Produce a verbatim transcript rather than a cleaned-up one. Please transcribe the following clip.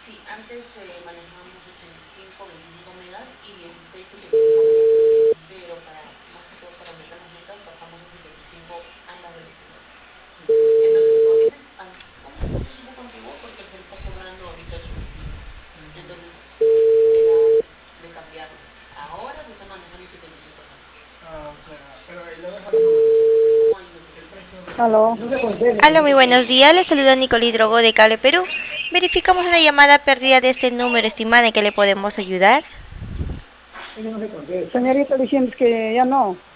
Sí, antes eh, manejábamos ochenta y cinco, veinticinco megas y dieciséis, setenta y cinco megas. Pero para, más que todo para aumentar las ventas, pasamos de setenta y cinco a la velocidad. Entonces, como tienes ah, un proceso un poco antiguo porque se está cobrando ahorita ochenta y cinco. Entonces, era de cambiarlo. Ahora se está manejando setenta y cinco soles. Ah, o sea, pero ahí le deja el número. ¿Cómo hay número? El precio de... Aló. Aló, muy buenos días. Le saluda Nicole Drogo de Cable Perú. Verificamos una llamada perdida de este número, estimada, en que le podemos ayudar. Señorita, diciendo que ya no.